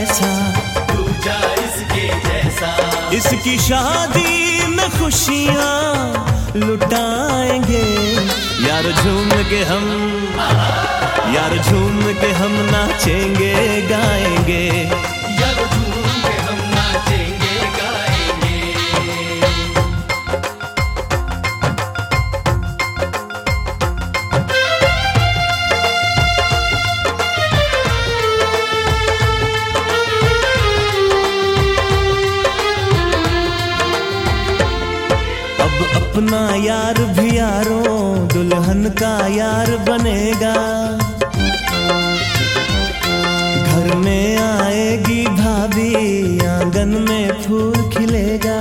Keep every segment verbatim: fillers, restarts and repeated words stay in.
ऐसा, दूजा इसके जैसा। इसकी शादी में खुशियाँ लुटाएंगे, यार झूम के हम, यार झूम के हम नाचेंगे गाएंगे, यार झूम के हम नाचेंगे गाएंगे। अब अपना यार भी यारों दुल्हन का यार बनेगा, घर में आएगी भाभी आंगन में फूल खिलेगा।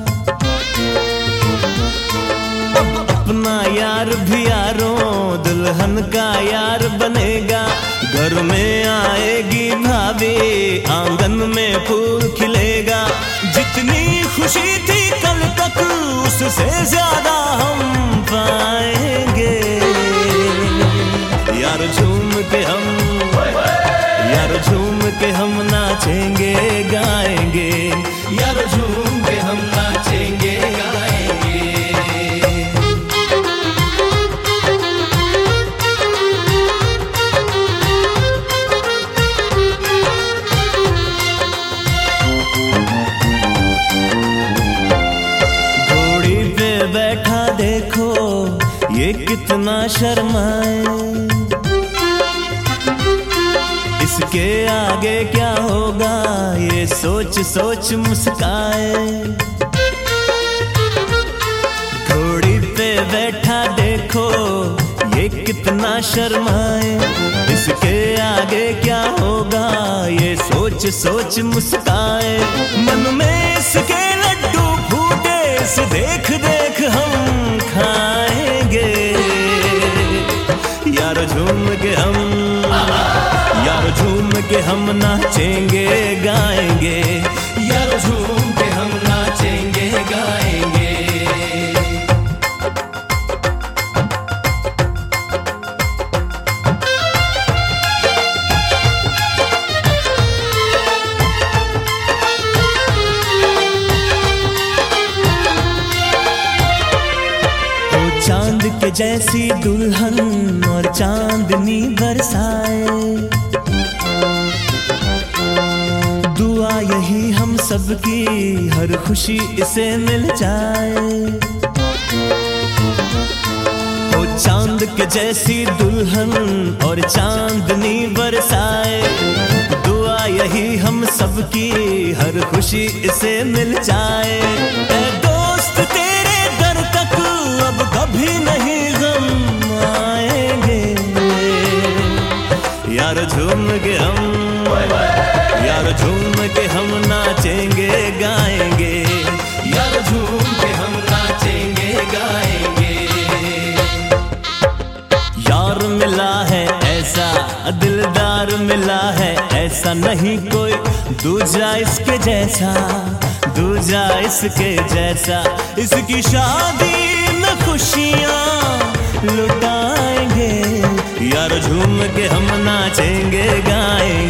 अब अपना यार भी यारों दुल्हन का यार बनेगा, घर में आएगी भाभी आंगन में फूल खिलेगा। जितनी खुशी थी कल तक उससे ज्यादा हम पाएंगे, यार झूम के हम, यार झूम के हम नाचेंगे गाएंगे, यार झूम के हम नाचेंगे गाएंगे। घोड़ी पे बैठा देखो ये कितना शर्माए, इसके आगे क्या होगा ये सोच सोच मुस्काए। घोड़ी पे बैठा देखो ये कितना शर्माए, इसके आगे क्या होगा ये सोच सोच मुस्काए। मन में इसके लड्डू फूटे इसे देख देख हम खाएंगे, यार झूम के हम, यार झूम के हम नाचेंगे गाएंगे, यार झूम के हम नाचेंगे गाएंगे। तो चांद के जैसी दुल्हन और चांदनी बरसाए, दुआ यही हम सबकी हर खुशी इसे मिल जाए। ओ चांद के जैसी दुल्हन और चांदनी बरसाए, दुआ यही हम सबकी हर खुशी इसे मिल जाए। ऐ दोस्त तेरे दर तक अब कभी नहीं गम आएंगे, यार झूम के हम, यार झूम के हम नाचेंगे गाएंगे, यार झूम के हम नाचेंगे गाएंगे। यार मिला है ऐसा दिलदार मिला है ऐसा, नहीं कोई दूजा इसके जैसा, दूजा इसके जैसा। इसकी शादी में खुशियाँ लुटाएंगे, यार झूम के हम नाचेंगे गाएंगे।